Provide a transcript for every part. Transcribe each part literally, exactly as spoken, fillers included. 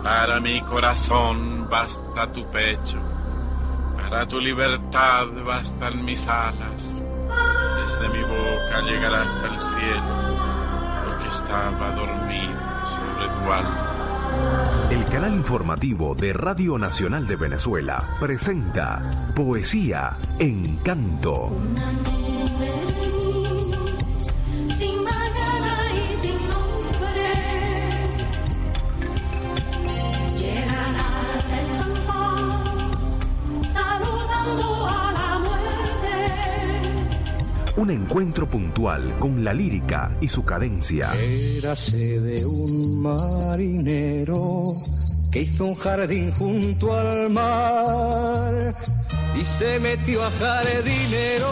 Para mi corazón basta tu pecho, para tu libertad bastan mis alas. Desde mi boca llegará hasta el cielo lo que estaba dormido sobre tu alma. El canal informativo de Radio Nacional de Venezuela presenta Poesía en Canto. Un encuentro puntual con la lírica y su cadencia. Érase de un marinero que hizo un jardín junto al mar y se metió a jardinero.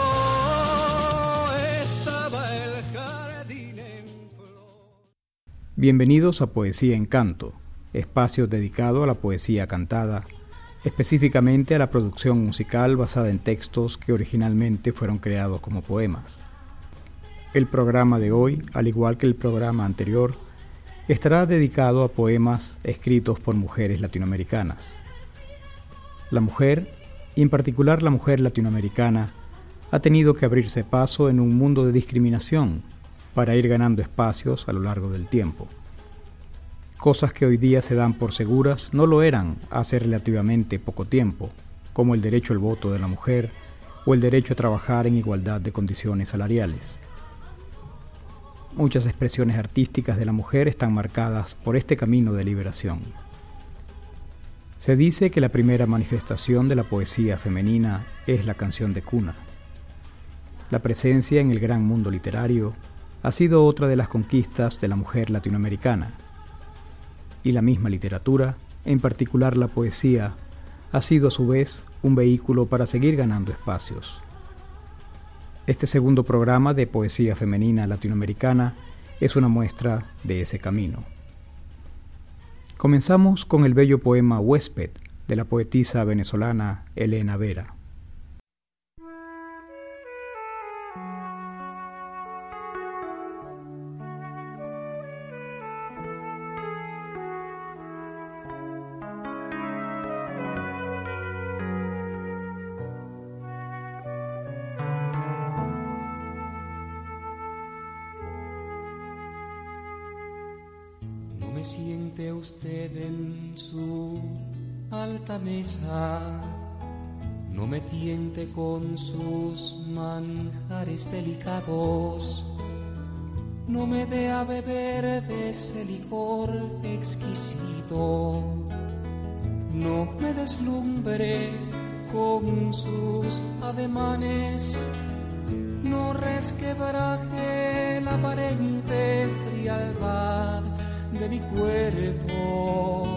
Estaba el jardín en flor. Bienvenidos a Poesía en Canto, espacio dedicado a la poesía cantada, específicamente a la producción musical basada en textos que originalmente fueron creados como poemas. El programa de hoy, al igual que el programa anterior, estará dedicado a poemas escritos por mujeres latinoamericanas. La mujer, y en particular la mujer latinoamericana, ha tenido que abrirse paso en un mundo de discriminación para ir ganando espacios a lo largo del tiempo. Cosas que hoy día se dan por seguras no lo eran hace relativamente poco tiempo, como el derecho al voto de la mujer o el derecho a trabajar en igualdad de condiciones salariales. Muchas expresiones artísticas de la mujer están marcadas por este camino de liberación. Se dice que la primera manifestación de la poesía femenina es la canción de cuna. La presencia en el gran mundo literario ha sido otra de las conquistas de la mujer latinoamericana. Y la misma literatura, en particular la poesía, ha sido a su vez un vehículo para seguir ganando espacios. Este segundo programa de poesía femenina latinoamericana es una muestra de ese camino. Comenzamos con el bello poema Huésped de la poetisa venezolana Elena Vera. Me siente usted en su alta mesa, no me tiente con sus manjares delicados, no me dé a beber de ese licor exquisito, no me deslumbre con sus ademanes, no resquebraje la aparente frialdad de mi cuerpo.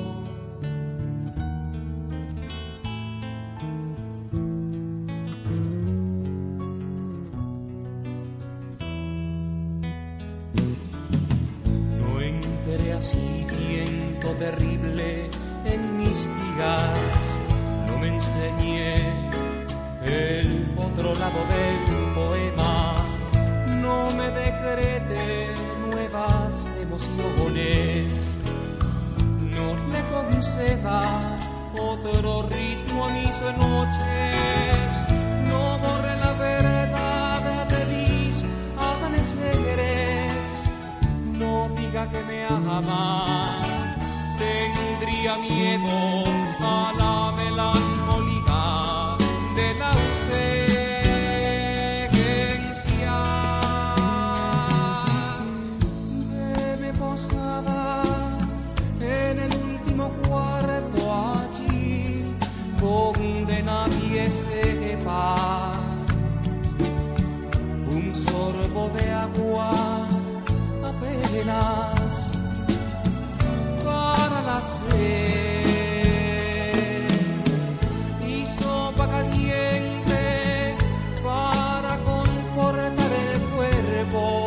No entre así viento terrible en mis vigas, no me enseñé el otro lado del poema, no me decrete nuevas emociones, no le conceda otro ritmo a mis noches, no borre la verdad de mis amaneceres, no diga que me ama, tendría miedo a la melancolía de la ausencia. En el último cuarto allí donde nadie sepa, un sorbo de agua apenas para la sed y sopa caliente para confortar el cuerpo.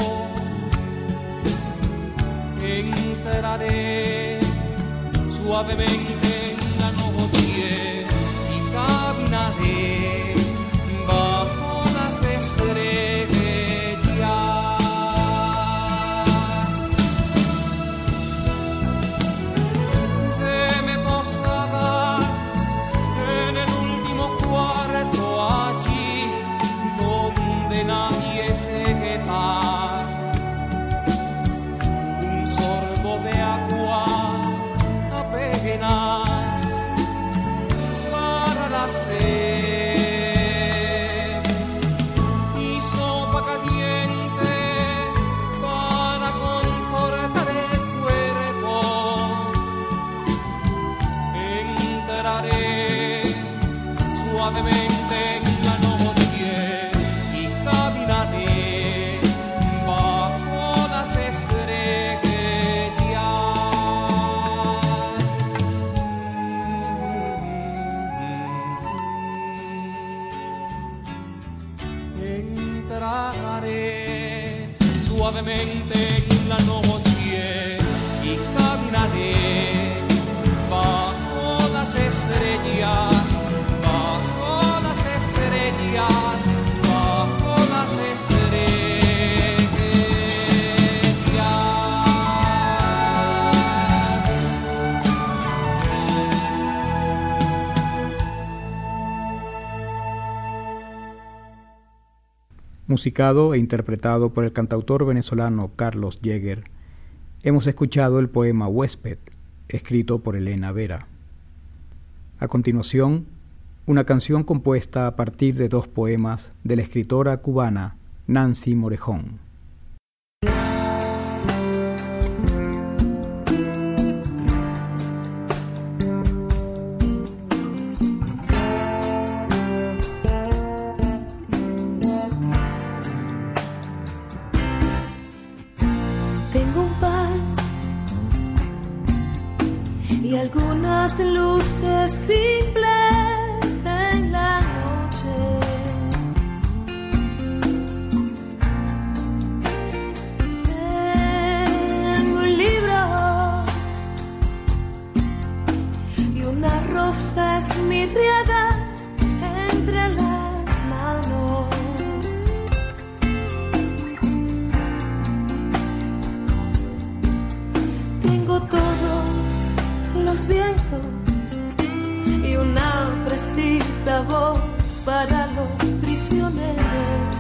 Entraré suavemente en la noche y caminaré bajo las estrellas. Deme entraré suavemente en la noche y caminaré bajo las estrellas, bajo las estrellas, bajo las estrellas. Musicado e interpretado por el cantautor venezolano Carlos Jäger, hemos escuchado el poema Huésped, escrito por Elena Vera. A continuación, una canción compuesta a partir de dos poemas de la escritora cubana Nancy Morejón. Algunas luces simples en la noche. Tengo un libro y una rosa esmirriada entre las manos. Tengo todos los vientos y una precisa voz para los prisioneros.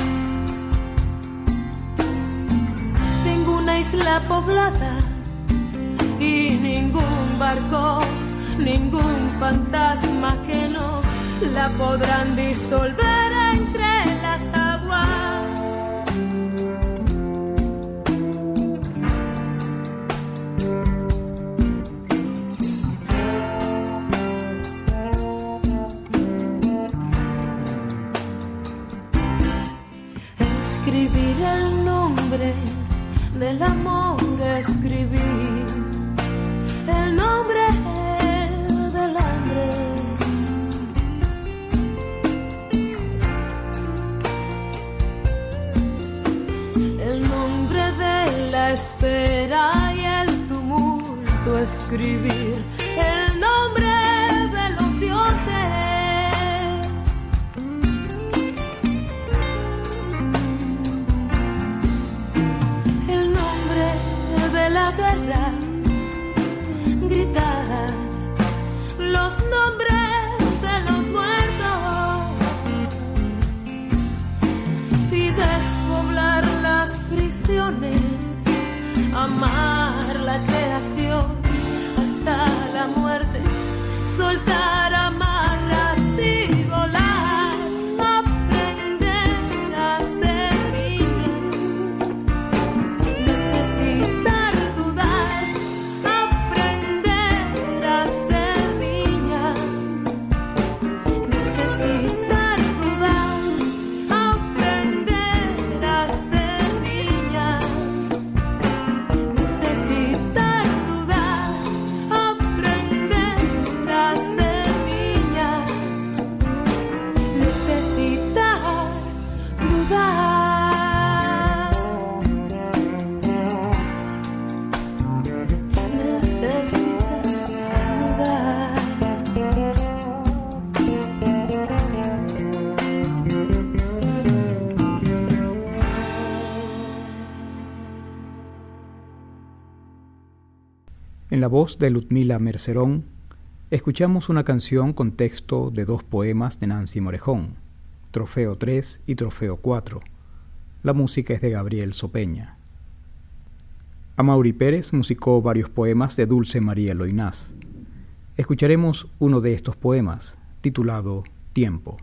Tengo una isla poblada y ningún barco, ningún fantasma que no la podrán disolver entre las aguas. Escribir el nombre del amor, escribir el nombre del hambre. El nombre de la espera y el tumulto, escribir el nombre de los dioses. La guerra, gritar los nombres de los muertos y despoblar las prisiones, amar la creación hasta la muerte, soltar amarras y volar, aprender a ser niña, necesitar En la voz de Ludmila Mercerón, escuchamos una canción con texto de dos poemas de Nancy Morejón, Trofeo tres y Trofeo cuatro. La música es de Gabriel Sopeña. Amaury Pérez musicó varios poemas de Dulce María Loynaz. Escucharemos uno de estos poemas, titulado Tiempo.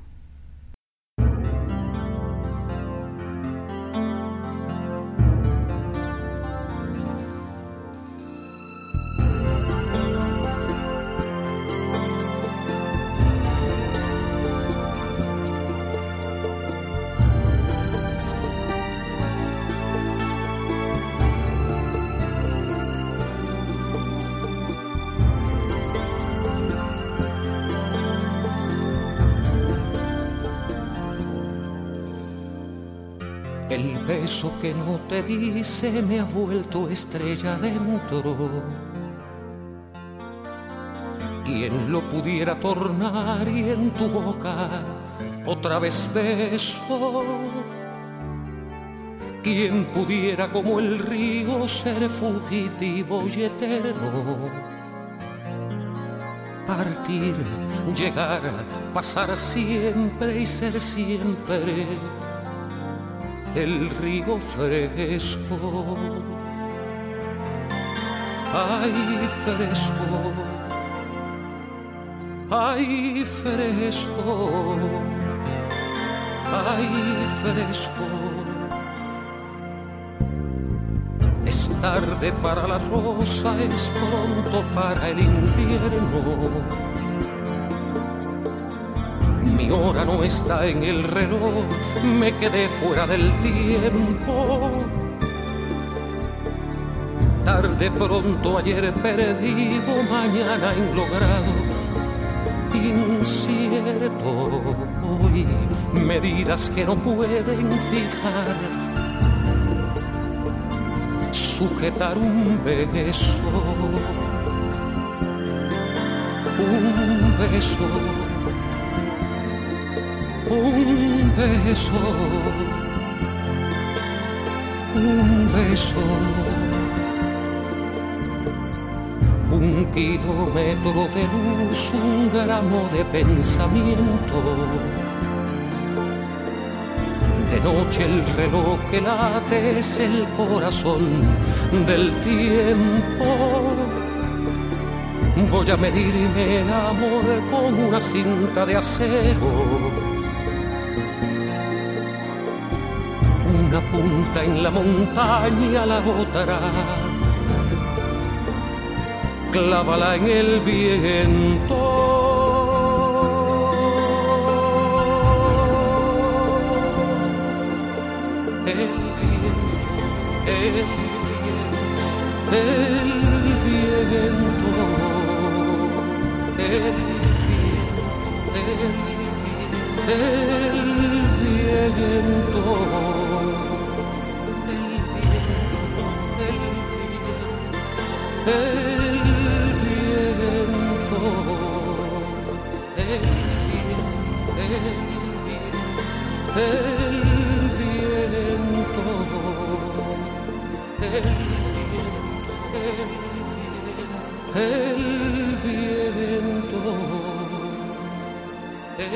El beso que no te di se me ha vuelto estrella dentro. ¿Quién lo pudiera tornar y en tu boca otra vez beso? ¿Quién pudiera como el río ser fugitivo y eterno? Partir, llegar, pasar siempre y ser siempre el río fresco. Ay, fresco, ay, fresco, ay, fresco. Es tarde para la rosa, es pronto para el invierno. Mi hora no está en el reloj, me quedé fuera del tiempo. Tarde, pronto, ayer perdido, mañana inlogrado, incierto. Hoy medidas que no pueden fijar, sujetar un beso, un beso, un beso, un beso, un kilómetro de luz, un gramo de pensamiento. De noche el reloj que late es el corazón del tiempo. Voy a medirme el amor con una cinta de acero. Una punta en la montaña, la otra clávala en el viento. El viento, el viento, el viento, el viento, el viento, el viento, el El viento, el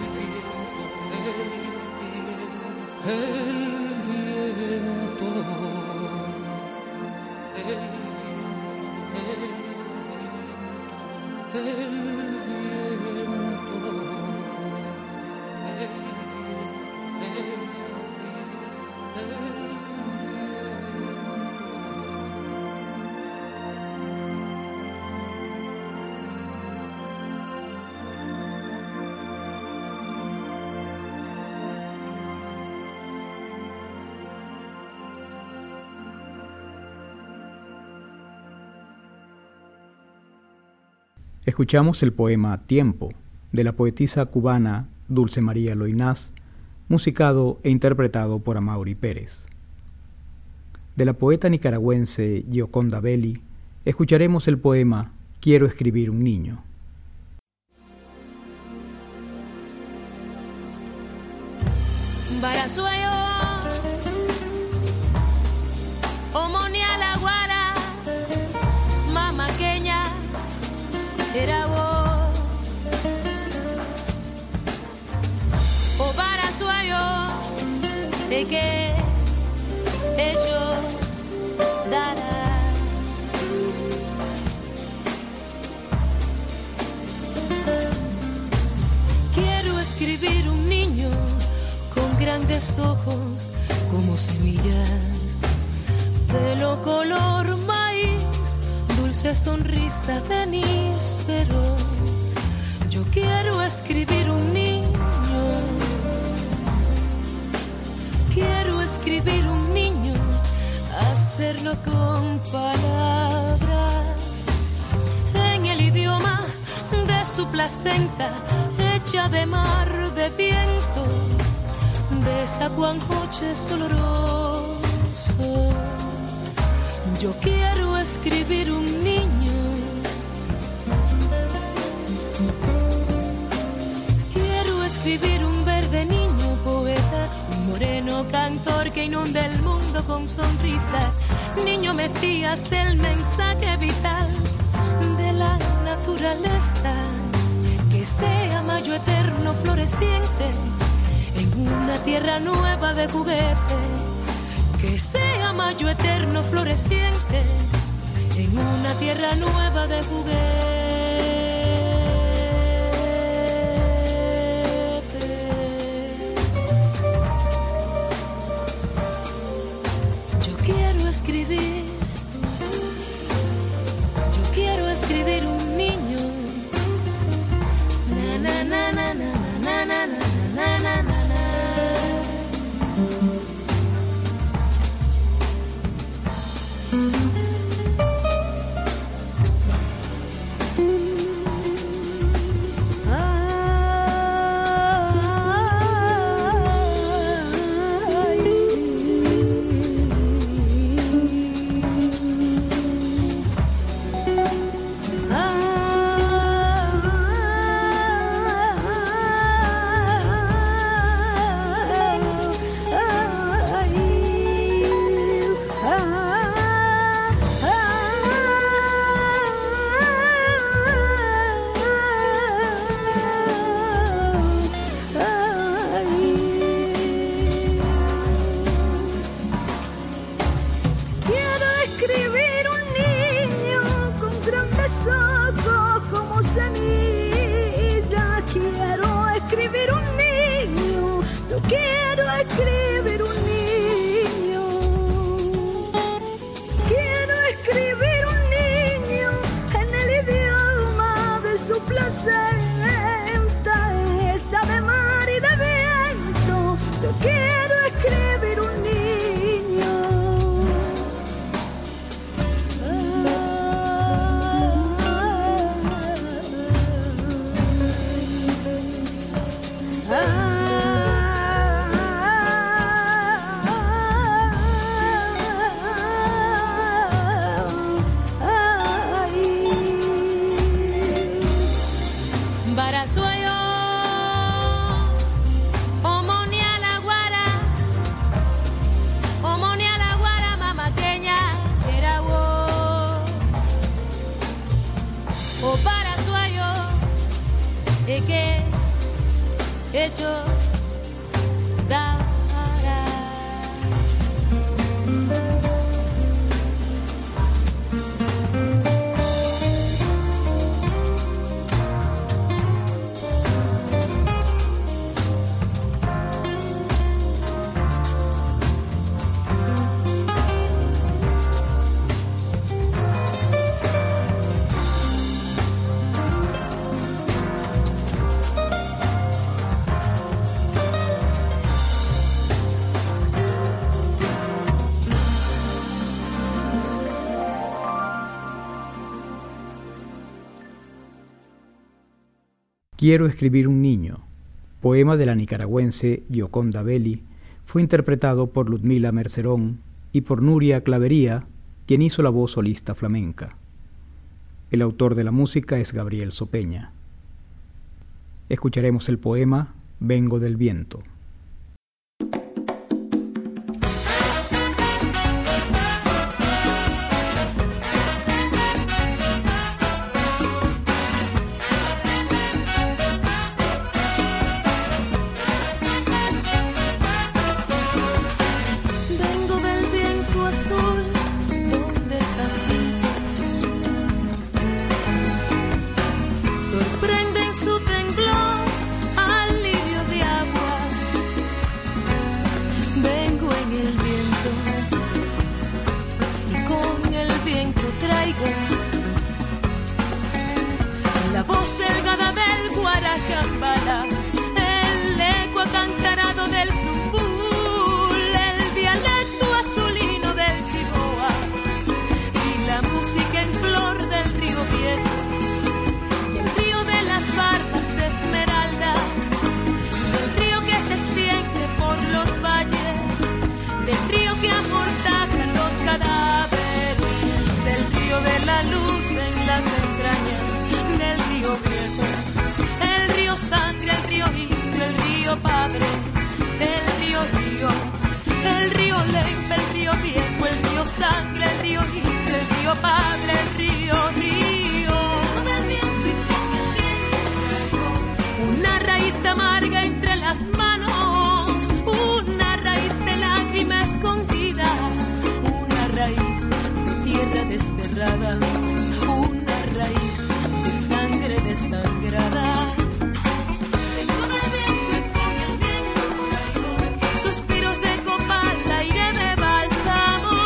viento, el viento, el viento, el Escuchamos el poema Tiempo, de la poetisa cubana Dulce María Loynaz, musicado e interpretado por Amaury Pérez. De la poeta nicaragüense Gioconda Belli, escucharemos el poema Quiero escribir un niño. Barasueyo, Omonia la Guara, mamaqueña, era vos. O Barasueyo, de que hecho dará. Quiero escribir un niño con grandes ojos como semillas, pelo color maíz, dulce sonrisa de níspero. Yo quiero escribir un niño, quiero escribir un niño, hacerlo con palabras, en el idioma de su placenta, hecha de mar, de viento, de zaguancoches olorosos. Yo quiero escribir un niño, quiero escribir un verde niño poeta, un moreno cantor que inunde el mundo con sonrisas, niño mesías del mensaje vital de la naturaleza, que sea mayo eterno floreciente en una tierra nueva de juguete, que sea mayo eterno floreciente en una tierra nueva de juguete. Yo quiero escribir, yo quiero escribir un niño, na na na na na na na na na na na. Quiero escribir un niño, poema de la nicaragüense Gioconda Belli, fue interpretado por Ludmila Mercerón y por Nuria Clavería, quien hizo la voz solista flamenca. El autor de la música es Gabriel Sopeña. Escucharemos el poema Vengo del viento. Sorprende en su temblor al lirio de agua del río que amortaja los cadáveres, del río de la luz en las entrañas, del río viejo, el río sangre, el río indio, el río padre, el río río, el río lento, el río viejo, el río sangre, el río indio, el río padre, el río río. Una raíz amarga entre las manos, una raíz de lágrima escondida, una raíz de tierra desterrada, una raíz de sangre desangrada. Suspiros de copal, aire de bálsamo,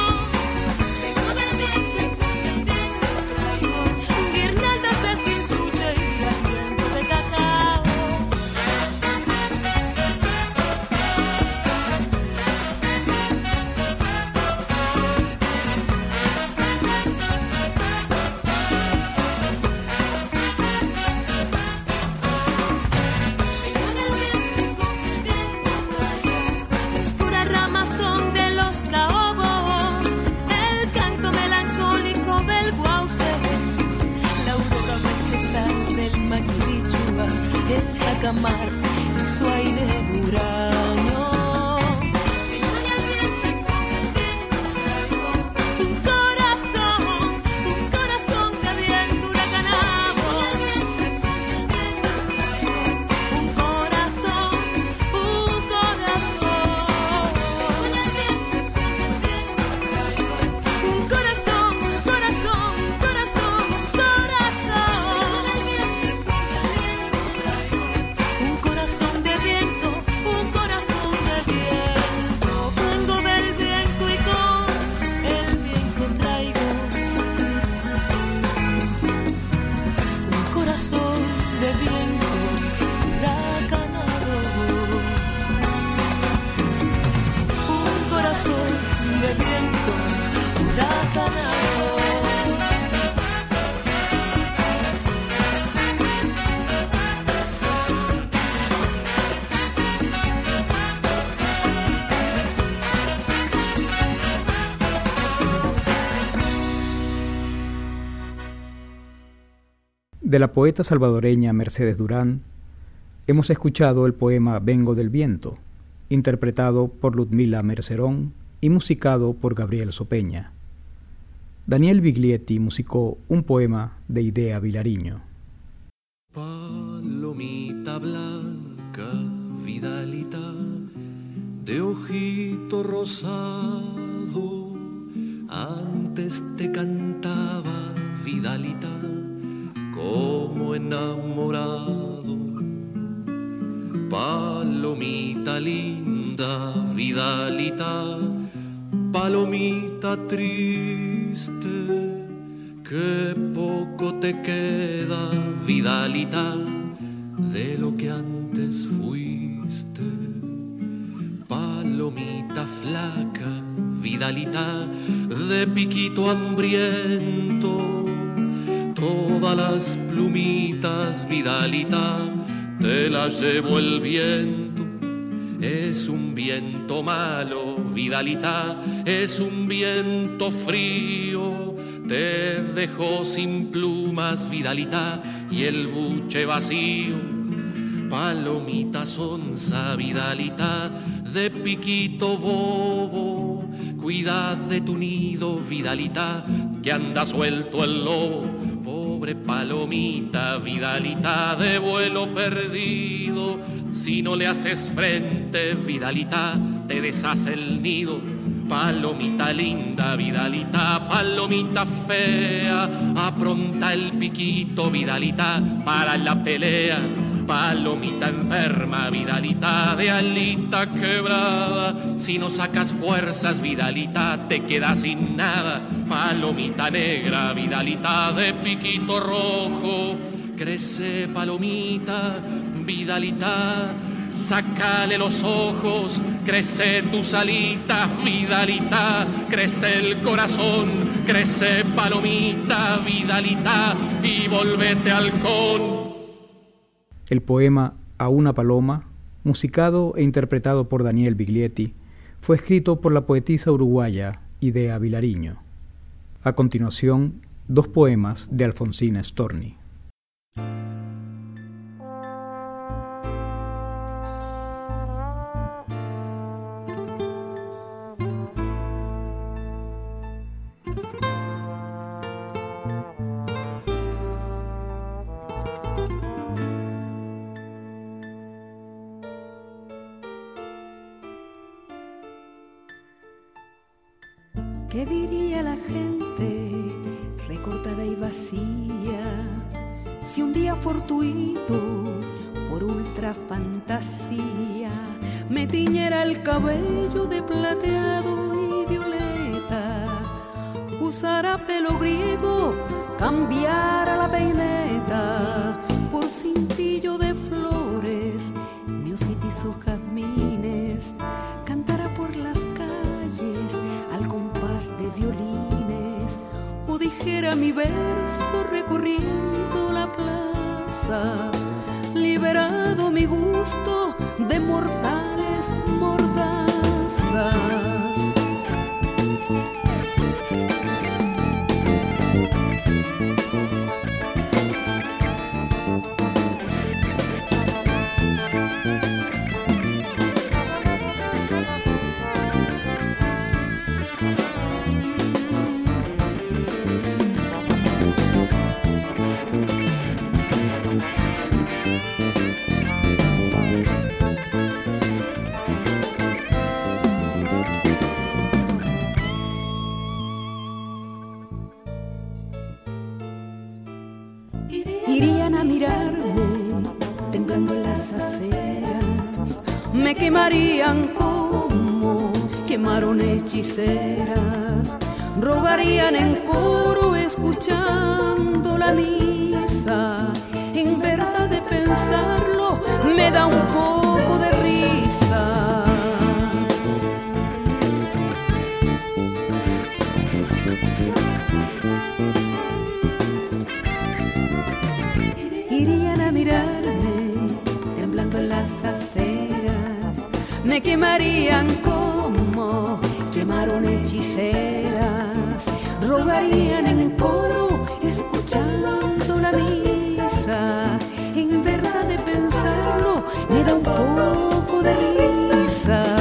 guirnaldas de esquinzuche y aliento de cacao. Oscuras ramas son de los caobos, el canto melancólico del guauce, la aurora vegetal del maquilichua, el jacamar y su aire huraño. Un corazón, un corazón de viento huracanado, un corazón, un corazón, un corazón, un corazón, un corazón, un corazón, un corazón de viento, un corazón de viento. Vengo del viento y con el viento traigo un corazón de viento huracanado, un corazón de viento huracanado. De la poeta salvadoreña Mercedes Durán, hemos escuchado el poema Vengo del viento, interpretado por Ludmila Mercerón y musicado por Gabriel Sopeña. Daniel Biglietti musicó un poema de Idea Vilariño. Palomita blanca, Vidalita, de ojito rosado, antes te cantaba, Vidalita, como enamorado. Palomita linda, Vidalita, palomita triste, que poco te queda, Vidalita, de lo que antes fuiste. Palomita flaca, Vidalita, de piquito hambriento, todas las plumitas, Vidalita, te las llevó el viento. Es un viento malo, Vidalita, es un viento frío, te dejó sin plumas, Vidalita, y el buche vacío. Palomita sonsa, Vidalita, de piquito bobo, cuida de tu nido, Vidalita, que anda suelto el lobo. Pobre palomita, Vidalita, de vuelo perdido, si no le haces frente, Vidalita, te deshace el nido. Palomita linda, Vidalita, palomita fea, apronta el piquito, Vidalita, para la pelea. Palomita enferma, Vidalita, de alita quebrada, si no sacas fuerzas, Vidalita, te quedas sin nada. Palomita negra, Vidalita, de piquito rojo, crece palomita, Vidalita, sácale los ojos, crece tus alitas, Vidalita, crece el corazón, crece palomita, Vidalita, y volvete halcón. El poema A una paloma, musicado e interpretado por Daniel Biglietti, fue escrito por la poetisa uruguaya Idea Vilariño. A continuación, dos poemas de Alfonsina Storni. ¿Qué diría la gente recortada y vacía si un día fortuito por ultra fantasía me tiñera el cabello de plateado y violeta, usara pelo griego, cambiara la peineta por cintillo de flores, miositis o jazmines, cantara por las calles al compás de violines, o dijera mi verso recorriendo la plaza, liberado mi gusto de mortales mordazas. Irían a mirarme temblando en las aceras, me quemarían como quemaron hechiceras, rogarían en coro escuchando la misa, en verdad de pensarlo me da un poco de risa. Irían a mirarme temblando en las aceras, me quemarían como quemaron hechiceras, rogarían en coro escuchando la misa, en verdad de pensarlo me da un poco de risa.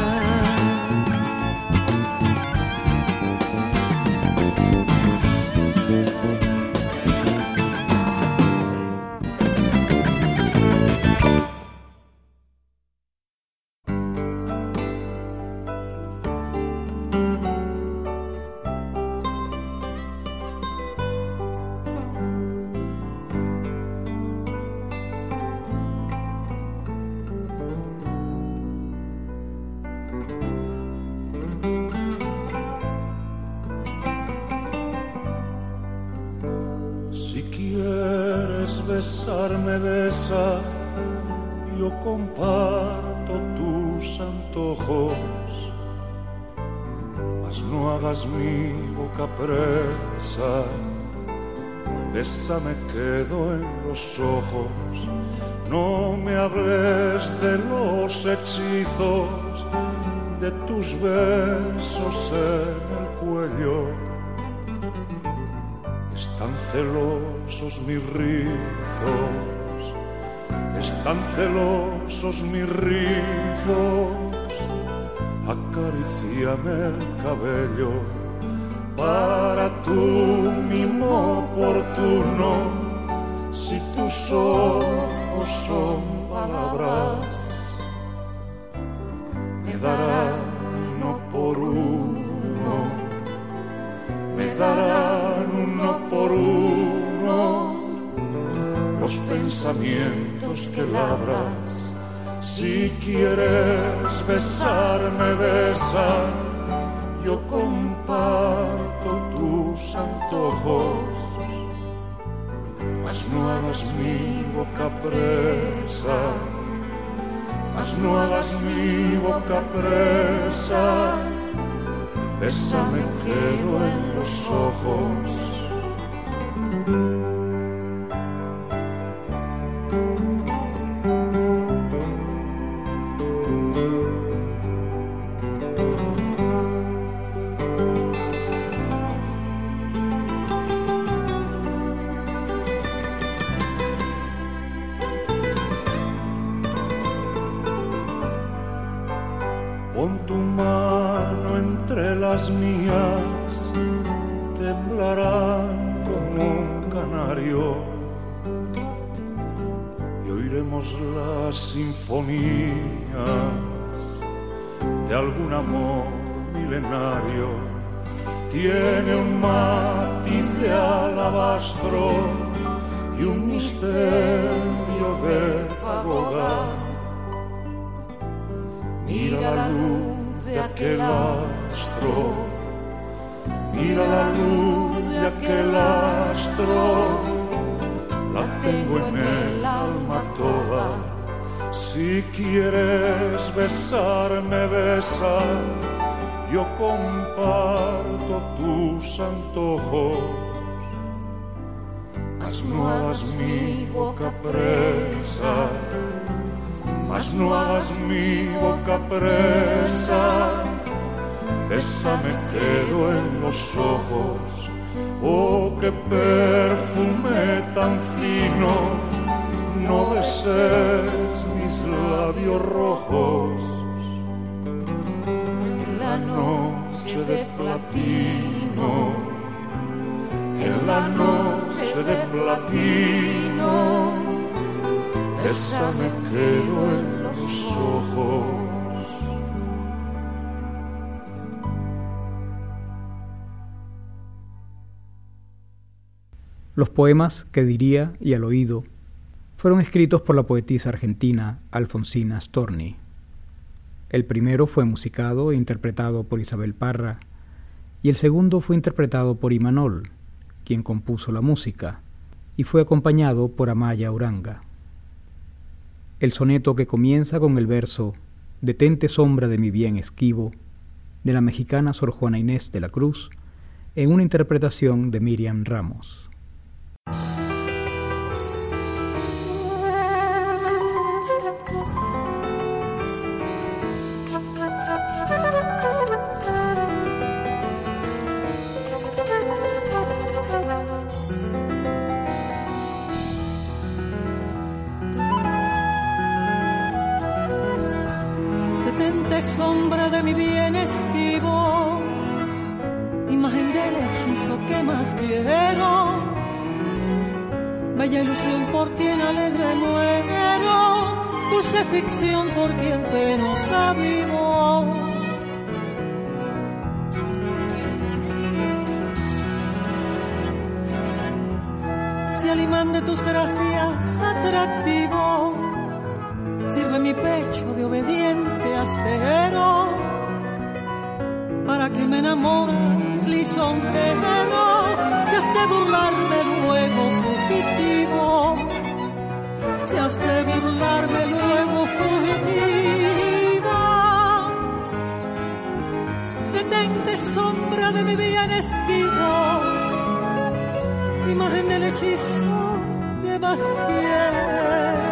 Besarme besa, yo comparto tus antojos, mas no hagas mi boca presa, bésame quedo en los ojos, no me hables de los hechizos, de tus besos en el cuello. Están celosos mis rizos, están celosos mis rizos, acaríciame el cabello para tu mimo oportuno, si tus ojos son palabras, me darán uno por uno, me darán uno por uno los pensamientos que labras. Si quieres besarme, besa, yo comparto tus antojos, mas no hagas mi boca presa, mas no hagas mi boca presa, bésame quedo en los ojos. Pon tu mano entre las mías, temblarán como un canario y oiremos las sinfonías de algún amor milenario. Tiene un matiz de alabastro y un misterio de pagoda. Mira la luz de aquel astro, mira la luz de aquel astro, la tengo en el alma toda. Si quieres besarme, besa, yo comparto tus antojos, mas no hagas mi boca presa, mas no hagas mi boca presa. Bésame, quedo en los ojos, oh, qué perfume tan fino. No beses mis labios rojos. En la noche de platino, en la noche de platino, bésame, quedo en los ojos. Los poemas que diría y al oído fueron escritos por la poetisa argentina Alfonsina Storni. El primero fue musicado e interpretado por Isabel Parra y el segundo fue interpretado por Imanol, quien compuso la música, y fue acompañado por Amaya Uranga. El soneto que comienza con el verso «Detente sombra de mi bien esquivo», de la mexicana Sor Juana Inés de la Cruz, en una interpretación de Miriam Ramos. Sombra de mi bien esquivo, imagen del hechizo que más quiero, bella ilusión por quien alegre muero, dulce ficción por quien penosa vivo. Si al imán de tus gracias atractivo sirve mi pecho de obediente acero, para que me enamoras lisonjero, si has de burlarme luego fugitivo, si has de burlarme luego fugitiva. Detente sombra de mi bien esquivo, imagen del hechizo que más quiero.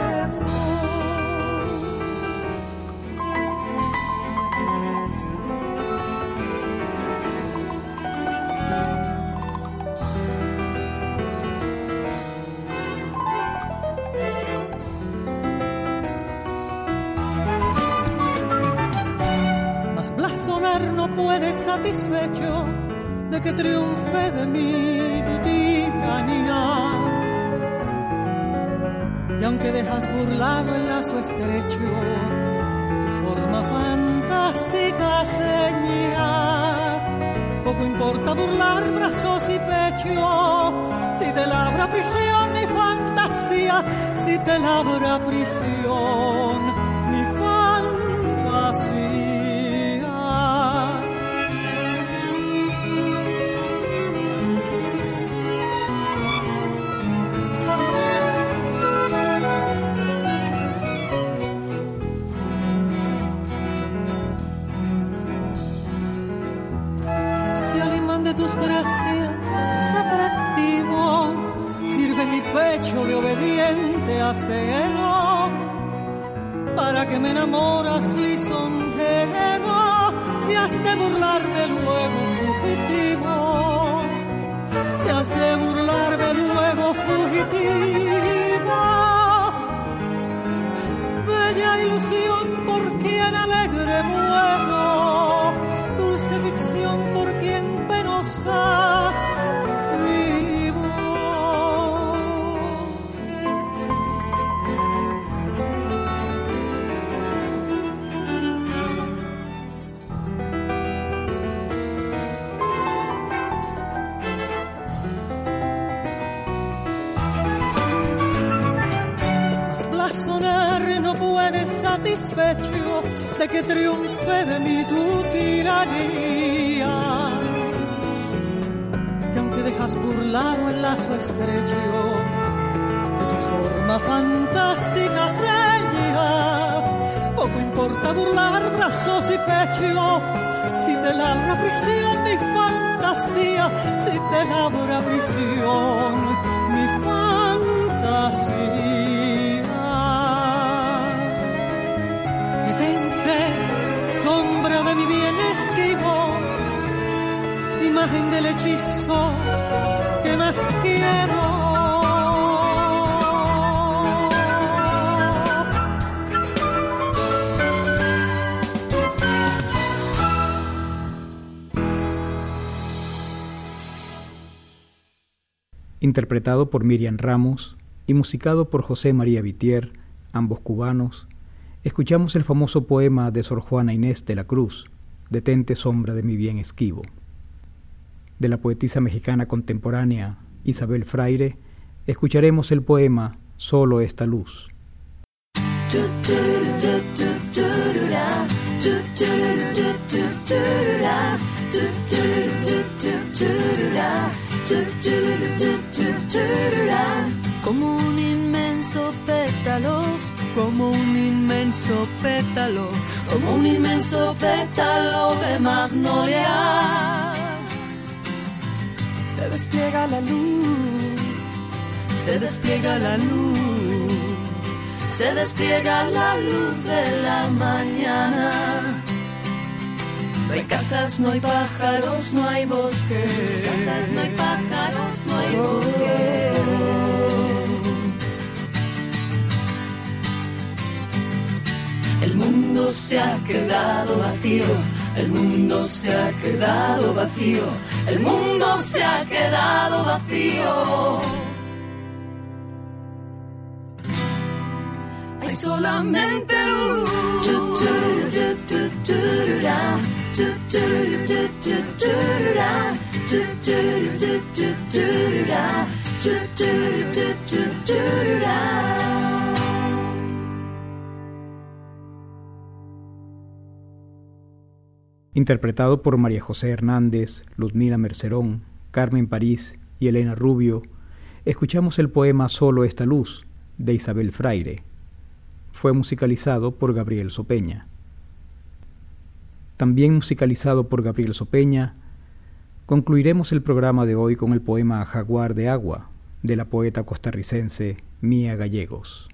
Blasonar no puede satisfecho de que triunfe de mí tu tiranía. Y aunque dejas burlado el lazo estrecho de tu forma fantástica señal, poco importa burlar brazos y pecho, si te labra prisión mi fantasía, si te labra prisión mi fantasía. De tus gracias atractivo sirve mi pecho de obediente acero, para que me enamoras lisonjero, has de burlarme luego, fugitivo. Si has de burlarme luego, fugitivo. Bella ilusión por quien alegre muero, dulce ficción por quien penosa vivo. Blasonar no puedes satisfecho de que triunfe de mí tu tiranía, que aunque dejas burlado el lazo estrecho de tu forma fantástica seña, poco importa burlar brazos y pecho si te labra prisión mi fantasía, si te labra prisión mi fantasía. Sombra de mi bien esquivo, imagen del hechizo que más quiero. Interpretado por Miriam Ramos y musicado por José María Vitier, ambos cubanos, escuchamos el famoso poema de Sor Juana Inés de la Cruz, Detente sombra de mi bien esquivo. De la poetisa mexicana contemporánea Isabel Fraire, escucharemos el poema Solo esta luz. Como un inmenso pétalo, como un inmenso pétalo, como un inmenso pétalo de magnolia, se despliega la luz, se despliega la luz, se despliega la luz de la mañana. No hay casas, no hay pájaros, no hay bosques, casas, no hay pájaros, no hay bosques. El mundo se ha quedado vacío, el mundo se ha quedado vacío, el mundo se ha quedado vacío. Hay solamente luz. Interpretado por María José Hernández, Ludmila Mercerón, Carmen París y Elena Rubio, escuchamos el poema Solo esta luz, de Isabel Fraire. Fue musicalizado por Gabriel Sopeña. También musicalizado por Gabriel Sopeña, concluiremos el programa de hoy con el poema Jaguar de Agua, de la poeta costarricense Mía Gallegos.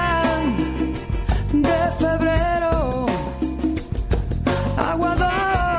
Huracán de febrero, aguador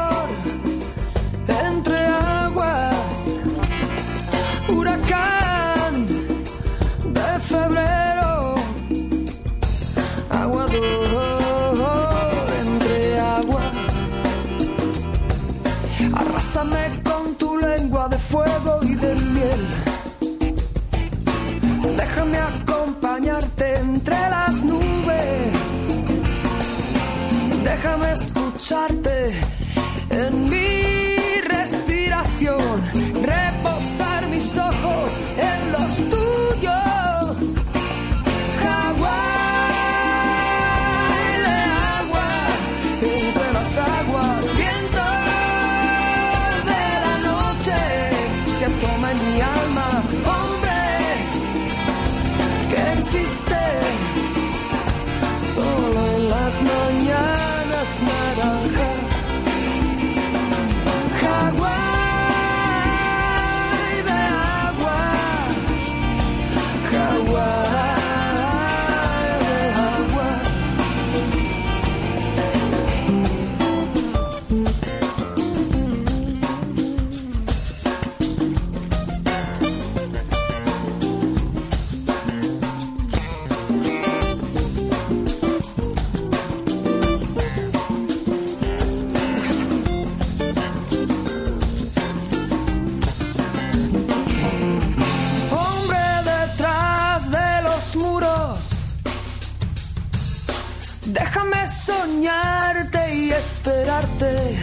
soñarte y esperarte.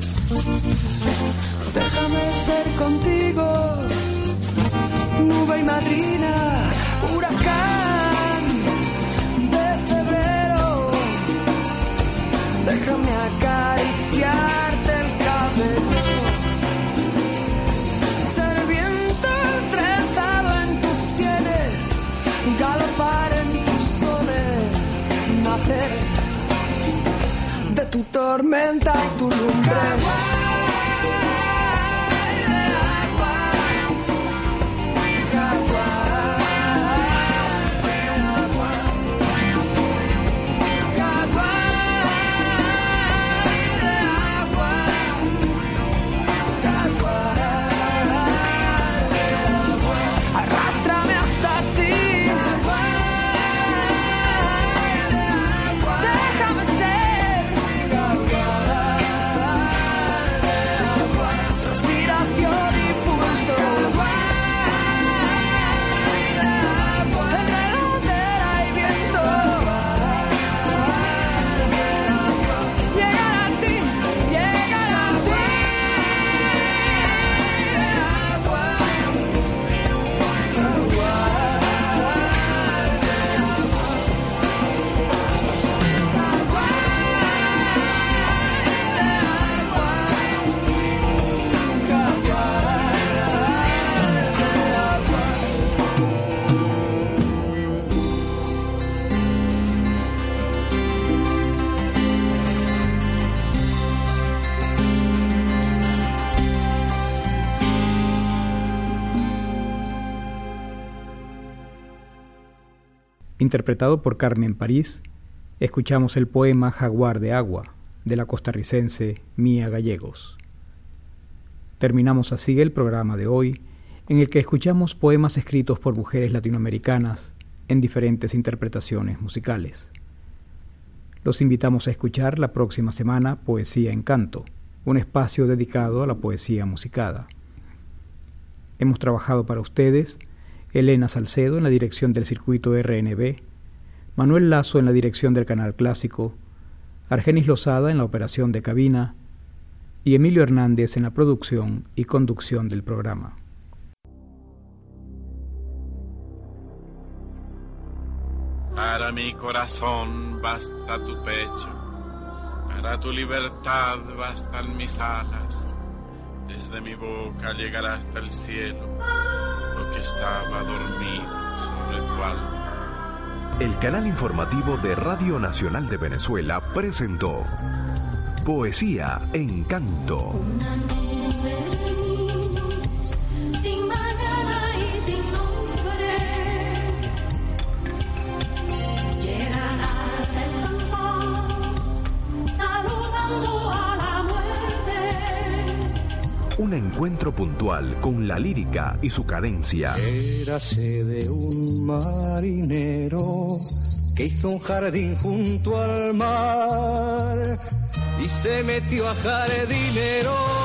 Déjame ser contigo, nube y madrina, huracán de febrero. Déjame acariciarte el cabello, ser viento trenzado en tus sienes, galopar en tus soles, nacer de tu tormenta y tu lumbre. Interpretado por Carmen París, escuchamos el poema Jaguar de Agua, de la costarricense Mía Gallegos. Terminamos así el programa de hoy, en el que escuchamos poemas escritos por mujeres latinoamericanas en diferentes interpretaciones musicales. Los invitamos a escuchar la próxima semana Poesía en Canto, un espacio dedicado a la poesía musicada. Hemos trabajado para ustedes Elena Salcedo en la dirección del circuito R N B, Manuel Lazo en la dirección del canal clásico, Argenis Lozada en la operación de cabina y Emilio Hernández en la producción y conducción del programa. Para mi corazón basta tu pecho, para tu libertad bastan mis alas, desde mi boca llegará hasta el cielo lo que estaba dormido sobre tu alma. El canal informativo de Radio Nacional de Venezuela presentó Poesía en Canto. Una nube gris, sin mañana y sin nombre, llegan al San Juan, saludando a la muerte. Un encuentro puntual con la lírica y su cadencia. Érase de un marinero que hizo un jardín junto al mar y se metió a jardinero.